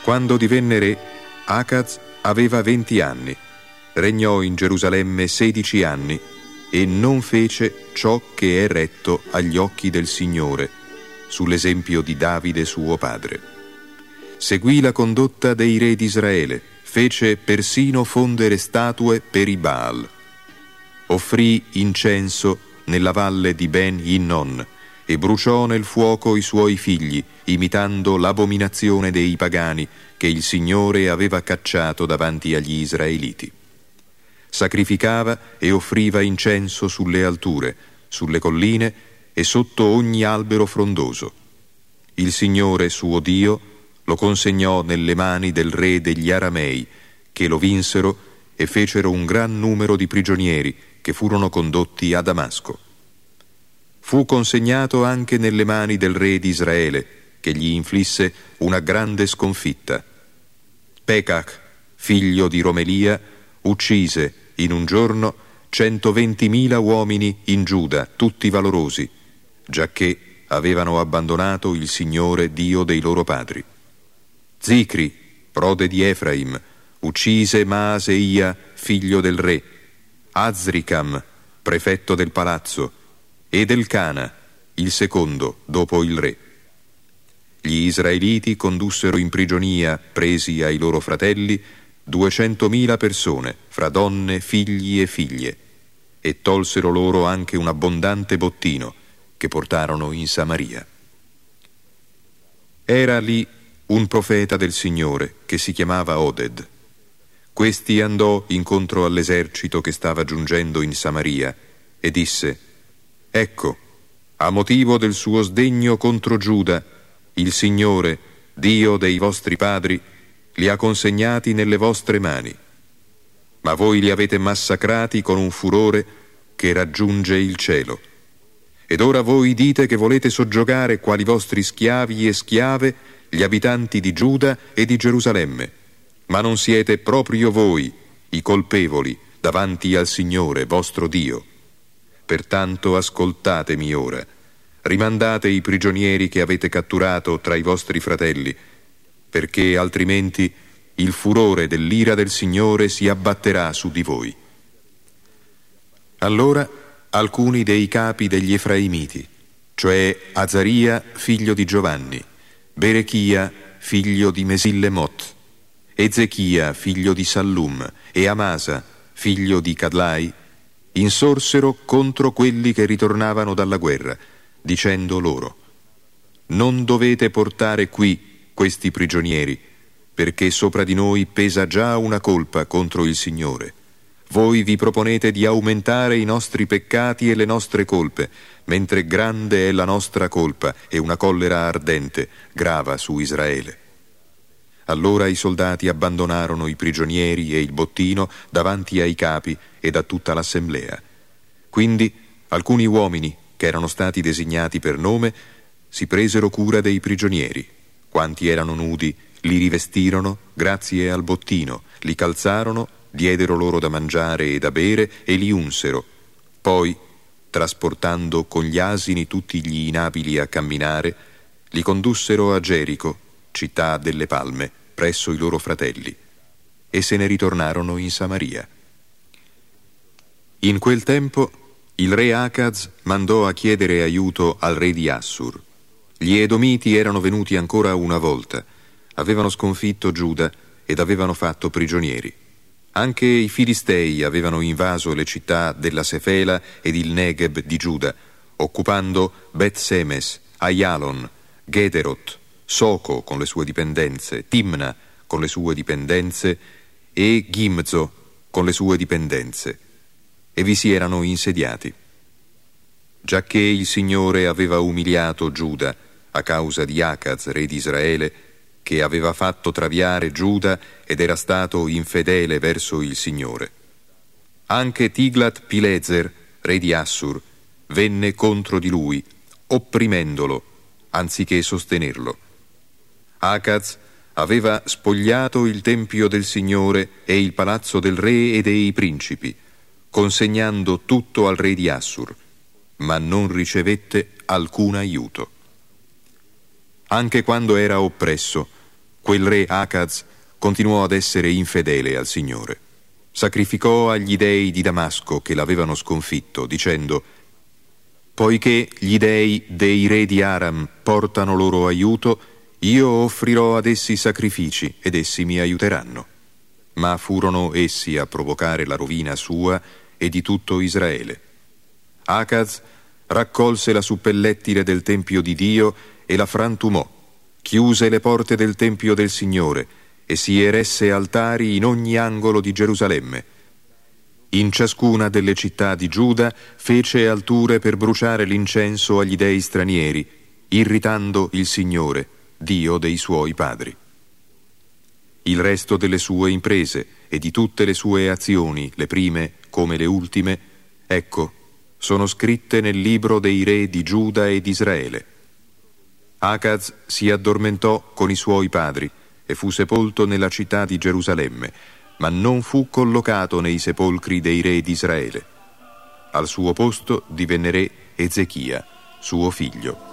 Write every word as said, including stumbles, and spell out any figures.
Quando divenne re, Acaz aveva venti anni, regnò in Gerusalemme sedici anni e non fece ciò che è retto agli occhi del Signore, sull'esempio di Davide suo padre. Seguì la condotta dei re di Israele, fece persino fondere statue per i Baal. Offrì incenso nella valle di Ben Hinnon e bruciò nel fuoco i suoi figli, imitando l'abominazione dei pagani che il Signore aveva cacciato davanti agli israeliti. Sacrificava e offriva incenso sulle alture, sulle colline e sotto ogni albero frondoso. Il Signore suo Dio lo consegnò nelle mani del re degli Aramei, che lo vinsero e fecero un gran numero di prigionieri che furono condotti a Damasco. Fu consegnato anche nelle mani del re di Israele, che gli inflisse una grande sconfitta. Pekach, figlio di Romelia, uccise in un giorno centoventimila uomini in Giuda, tutti valorosi, giacché avevano abbandonato il Signore Dio dei loro padri. Zicri, prode di Efraim, uccise Maaseia, figlio del re, Azricam, prefetto del palazzo, ed Elcana, il secondo dopo il re. Gli israeliti condussero in prigionia, presi ai loro fratelli, duecentomila persone, fra donne, figli e figlie, e tolsero loro anche un abbondante bottino che portarono in Samaria. Era lì un profeta del Signore che si chiamava Oded. Questi andò incontro all'esercito che stava giungendo in Samaria e disse: «Ecco, a motivo del suo sdegno contro Giuda, il Signore, Dio dei vostri padri, li ha consegnati nelle vostre mani. Ma voi li avete massacrati con un furore che raggiunge il cielo. Ed ora voi dite che volete soggiogare quali vostri schiavi e schiave gli abitanti di Giuda e di Gerusalemme, ma non siete proprio voi i colpevoli davanti al Signore vostro Dio. Pertanto ascoltatemi ora, rimandate i prigionieri che avete catturato tra i vostri fratelli, perché altrimenti il furore dell'ira del Signore si abbatterà su di voi». Allora alcuni dei capi degli Efraimiti, cioè Azaria, figlio di Giovanni, Berechia, figlio di Mesillemot, Ezechia, figlio di Sallum, e Amasa, figlio di Cadlai, insorsero contro quelli che ritornavano dalla guerra, dicendo loro: «Non dovete portare qui questi prigionieri, perché sopra di noi pesa già una colpa contro il Signore. Voi vi proponete di aumentare i nostri peccati e le nostre colpe, mentre grande è la nostra colpa e una collera ardente grava su Israele». Allora i soldati abbandonarono i prigionieri e il bottino davanti ai capi e a tutta l'assemblea. Quindi alcuni uomini, che erano stati designati per nome, si presero cura dei prigionieri. Quanti erano nudi li rivestirono grazie al bottino, li calzarono, diedero loro da mangiare e da bere e li unsero. Poi, trasportando con gli asini tutti gli inabili a camminare, li condussero a Gerico, città delle palme, presso i loro fratelli, e se ne ritornarono in Samaria. In quel tempo il re Acaz mandò a chiedere aiuto al re di Assur. Gli Edomiti erano venuti ancora una volta, avevano sconfitto Giuda ed avevano fatto prigionieri. Anche i Filistei avevano invaso le città della Sefela ed il Negeb di Giuda, occupando Bet-Semes, Ayalon, Gederot, Soco con le sue dipendenze, Timna con le sue dipendenze e Gimzo con le sue dipendenze, e vi si erano insediati. Giacché il Signore aveva umiliato Giuda a causa di Acaz, re di Israele, che aveva fatto traviare Giuda ed era stato infedele verso il Signore. Anche Tiglat-Pileser, re di Assur, venne contro di lui, opprimendolo, anziché sostenerlo. Acaz aveva spogliato il tempio del Signore e il palazzo del re e dei principi, consegnando tutto al re di Assur, ma non ricevette alcun aiuto. Anche quando era oppresso, quel re Acaz continuò ad essere infedele al Signore. Sacrificò agli dei di Damasco che l'avevano sconfitto, dicendo: poiché gli dei dei re di Aram portano loro aiuto, io offrirò ad essi sacrifici ed essi mi aiuteranno. Ma furono essi a provocare la rovina sua e di tutto Israele. Acaz raccolse la suppellettile del Tempio di Dio e la frantumò, chiuse le porte del Tempio del Signore e si eresse altari in ogni angolo di Gerusalemme. In ciascuna delle città di Giuda fece alture per bruciare l'incenso agli dei stranieri, irritando il Signore, Dio dei suoi padri. Il resto delle sue imprese e di tutte le sue azioni, le prime come le ultime, ecco, sono scritte nel libro dei re di Giuda e di Israele. Acaz si addormentò con i suoi padri e fu sepolto nella città di Gerusalemme, ma non fu collocato nei sepolcri dei re di Israele. Al suo posto divenne re Ezechia, suo figlio.